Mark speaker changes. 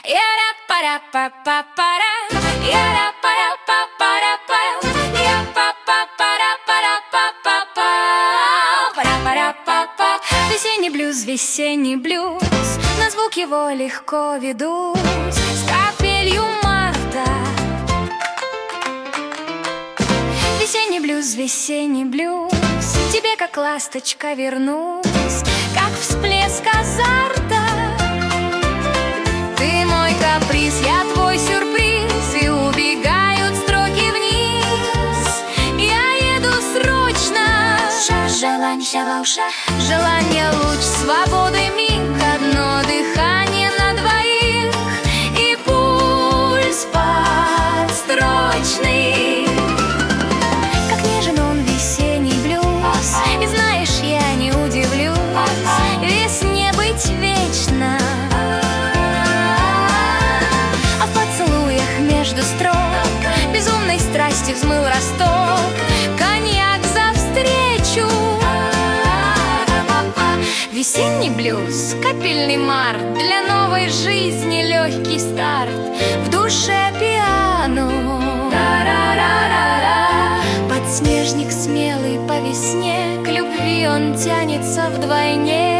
Speaker 1: Я-ра-пара-па-па-пара, я-ра-пара-па-пара-пара, я-па-па-пара-пара-па-па-па, пара-пара-па-па. Весенний блюз, весенний блюз, на звук его легко ведусь с капелью марта. Весенний блюз, тебе как ласточка вернусь, как всплеск азарта. Ты мой каприз, я твой сюрприз, и убегают строки вниз. Я еду срочно, желание луч свободы миг, одно дыхание на двоих и пульс подстрочный. Как нежен он весенний блюз, и знаешь, я не удивлюсь весне быть вечно. А в поцелуях между строк безумной страсти взмыл росток, коньяк за встречу. Весенний блюз, капельный март, для новой жизни легкий старт, в душе пиано. Подснежник смелый по весне, к любви он тянется вдвойне.